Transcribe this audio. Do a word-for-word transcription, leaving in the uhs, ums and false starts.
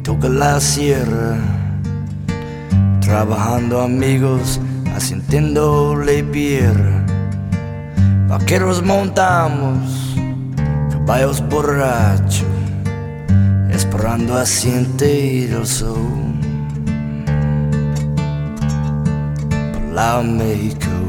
toca la sierra, trabajando amigos, haciéndole pierra. Vaqueros montamos, caballos borrachos, esperando a sentir el sol. Por la México.